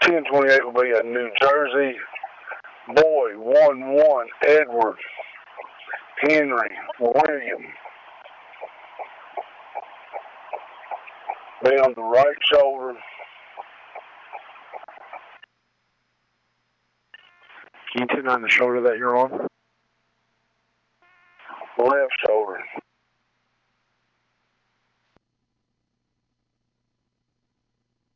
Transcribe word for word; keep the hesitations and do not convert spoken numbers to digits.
ten twenty-eight will be a New Jersey. Boy, one one, Edward, Henry, William. Be on the right shoulder. Can you tune on the shoulder that you're on? Left shoulder.